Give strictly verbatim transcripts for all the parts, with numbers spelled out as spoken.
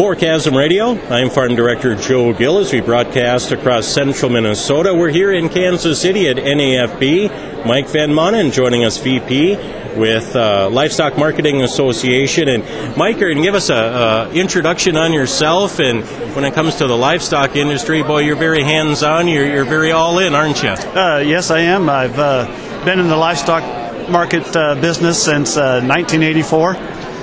For Chasm Radio, I'm Farm Director Joe Gill as we broadcast across central Minnesota. We're here in Kansas City at N A F B. Mike Van Manen joining us, V P with uh, Livestock Marketing Association. And Mike, you're going to give us an introduction on yourself. And when it comes to the livestock industry, boy, you're very hands-on. You're, you're very all-in, aren't you? Uh, yes, I am. I've uh, been in the livestock market uh, business since uh, nineteen eighty-four.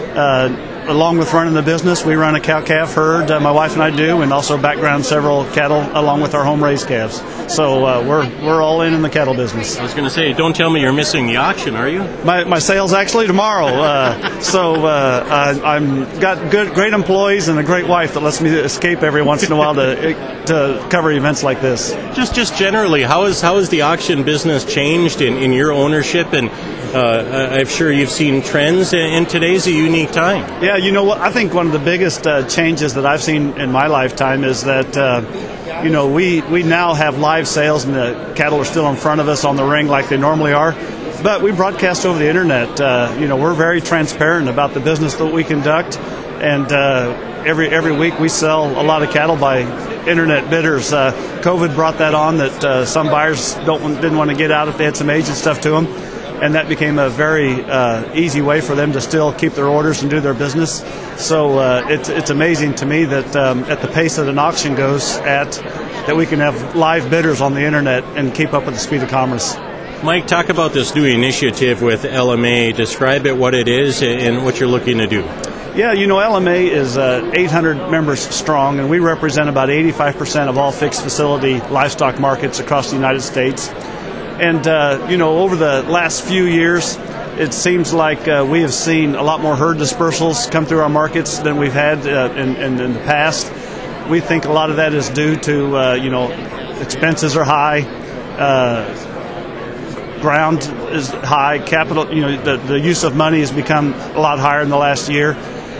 Uh, Along with running the business, we run a cow-calf herd, uh, my wife and I do, and also background several cattle along with our home-raised calves. So uh, we're we're all in in the cattle business. I was going to say, don't tell me you're missing the auction, are you? My my sale's actually tomorrow. Uh, so uh, I, I'm got good, great employees and a great wife that lets me escape every once in a while to to cover events like this. Just just generally, how is how has the auction business changed in, in your ownership? And uh, I'm sure you've seen trends, and today's a unique time. Yeah, you know what? I think one of the biggest uh, changes that I've seen in my lifetime is that, uh, you know, we, we now have live sales and the cattle are still in front of us on the ring like they normally are. But we broadcast over the internet. Uh, you know, we're very transparent about the business that we conduct. And uh, every every week we sell a lot of cattle by internet bidders. Uh, COVID brought that on, that uh, some buyers don't didn't want to get out if they had some age and stuff to them. And that became a very uh, easy way for them to still keep their orders and do their business. So uh, it's it's amazing to me that um, at the pace that an auction goes at, that we can have live bidders on the internet and keep up with the speed of commerce. Mike, talk about this new initiative with L M A. Describe it, what it is, and what you're looking to do. Yeah, you know, L M A is uh, eight hundred members strong, and we represent about eighty-five percent of all fixed facility livestock markets across the United States. And, uh, you know, over the last few years, it seems like uh, we have seen a lot more herd dispersals come through our markets than we've had uh, in, in, in the past. We think a lot of that is due to, uh, you know, expenses are high, uh, ground is high, capital, you know, the, the use of money has become a lot higher in the last year.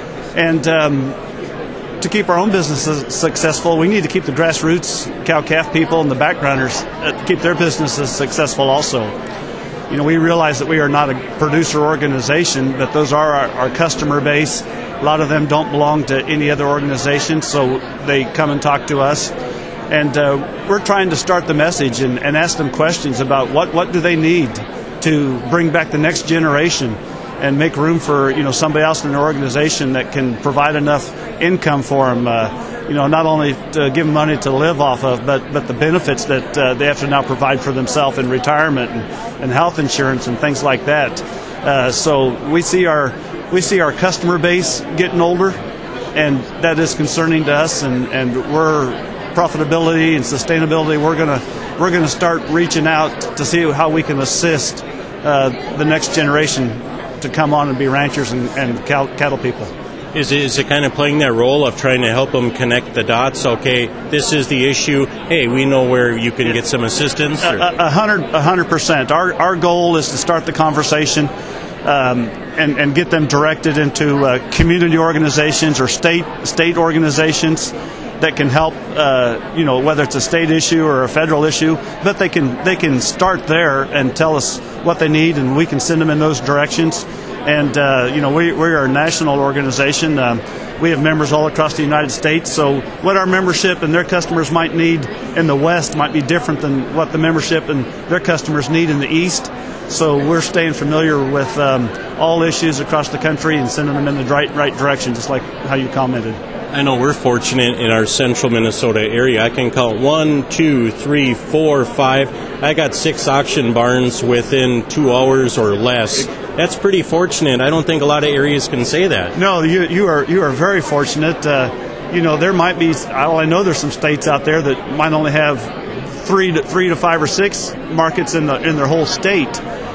And um, to keep our own businesses successful, we need to keep the grassroots cow-calf people and the backgrounders, uh, keep their businesses successful also. You know, we realize that we are not a producer organization, but those are our, our customer base. A lot of them don't belong to any other organization, so they come and talk to us. And uh, we're trying to start the message and, and ask them questions about what, what do they need to bring back the next generation and make room for, you know, somebody else in their organization that can provide enough income for them, uh, you know, not only to give them money to live off of, but, but the benefits that uh, they have to now provide for themselves in retirement and, and health insurance and things like that. Uh, so we see our we see our customer base getting older, and that is concerning to us. And, and we're profitability and sustainability. We're gonna we're gonna start reaching out to see how we can assist uh, the next generation to come on and be ranchers and, and cattle people. Is it, is it kind of playing that role of trying to help them connect the dots? Okay, this is the issue. Hey, we know where you can get some assistance. Or? A, a hundred, a hundred percent. Our our goal is to start the conversation um, and and get them directed into uh, community organizations or state state organizations that can help. Uh, you know, whether it's a state issue or a federal issue, but they can they can start there and tell us what they need, and we can send them in those directions. And, uh, you know, we, we are a national organization. Um, we have members all across the United States. So what our membership and their customers might need in the West might be different than what the membership and their customers need in the East. So we're staying familiar with um, all issues across the country and sending them in the right, right direction, just like how you commented. I know we're fortunate in our central Minnesota area. I can count one, two, three, four, five. I got six auction barns within two hours or less. That's pretty fortunate. I don't think a lot of areas can say that. No, you you are you are very fortunate. Uh, you know, there might be. I know there's some states out there that might only have three to three to five or six markets in the in their whole state,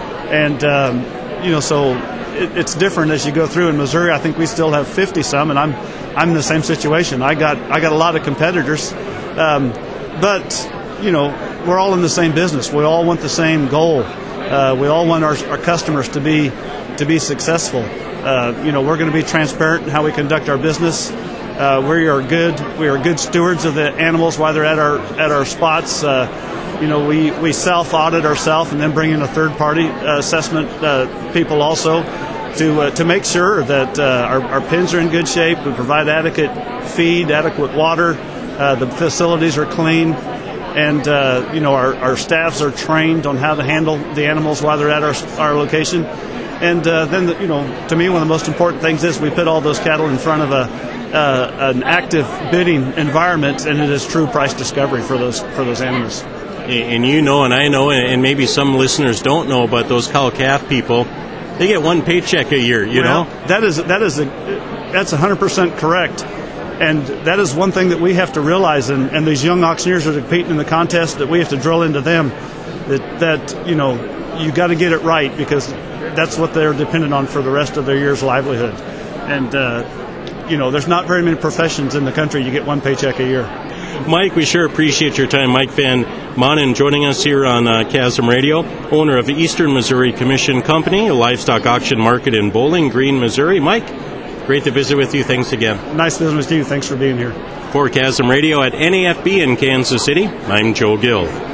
and um, you know, so it, it's different as you go through. In Missouri, I think we still have fifty some, and I'm I'm in the same situation. I got I got a lot of competitors, um, but you know, we're all in the same business. We all want the same goal. Uh, we all want our, our customers to be to be successful. Uh, you know, we're going to be transparent in how we conduct our business. Uh, we are good. We are good stewards of the animals while they're at our at our spots. Uh, you know, we, we self audit ourselves and then bring in a third party uh, assessment uh, people also to uh, to make sure that uh, our, our pens are in good shape. We provide adequate feed, adequate water. Uh, the facilities are clean, and uh, you know our, our staffs are trained on how to handle the animals while they're at our our location. And uh, then, the, you know, to me, one of the most important things is we put all those cattle in front of a uh, an active bidding environment, and it is true price discovery for those for those animals. And you know, and I know, and maybe some listeners don't know, but those cow-calf people, they get one paycheck a year. You well, know, that is that is a, that's one hundred percent correct. And that is one thing that we have to realize, and, and these young auctioneers are competing in the contest, that we have to drill into them that, that you know, you got to get it right, because that's what they're dependent on for the rest of their year's livelihood. And, uh, you know, there's not very many professions in the country you get one paycheck a year. Mike, we sure appreciate your time. Mike Van Manen joining us here on uh, Chasm Radio, owner of the Eastern Missouri Commission Company, a livestock auction market in Bowling Green, Missouri. Mike, great to visit with you. Thanks again. Nice visiting with you. Thanks for being here. For Chasm Radio at N A F B in Kansas City, I'm Joe Gill.